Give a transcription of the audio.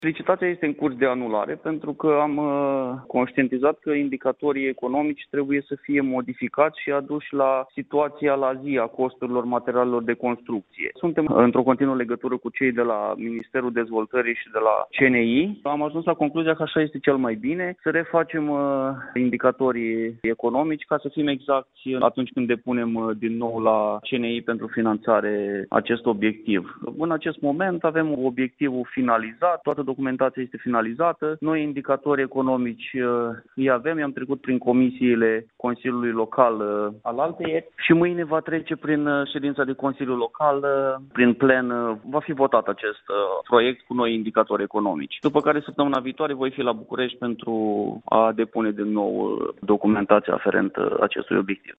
Licitația este în curs de anulare pentru că am conștientizat că indicatorii economici trebuie să fie modificați și aduși la situația la zi a costurilor materialelor de construcție. Suntem într-o continuă legătură cu cei de la Ministerul Dezvoltării și de la CNI. Am ajuns la concluzia că așa este cel mai bine, să refacem indicatorii economici ca să fim exacti atunci când depunem din nou la CNI pentru finanțare acest obiectiv. În acest moment avem obiectivul finalizat, toată documentația este finalizată, noi indicatori economici îi avem, i-am trecut prin comisiile Consiliului Local al alteieri și mâine va trece prin ședința de Consiliu Local, prin plen, va fi votat acest proiect cu noi indicatori economici. După care săptămâna viitoare voi fi la București pentru a depune din nou documentația aferentă acestui obiectiv.